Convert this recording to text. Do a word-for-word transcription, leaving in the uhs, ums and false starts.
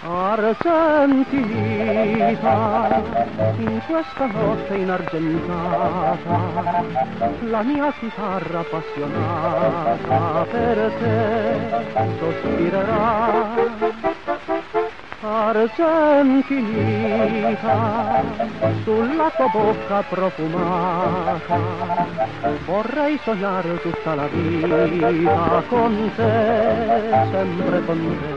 Argentina, in questa notte inargentata, la mia chitarra appassionata per te sospirerà. Argentinita, sulla tua bocca profumata, vorrei sognare tutta la vita con te, sempre con te.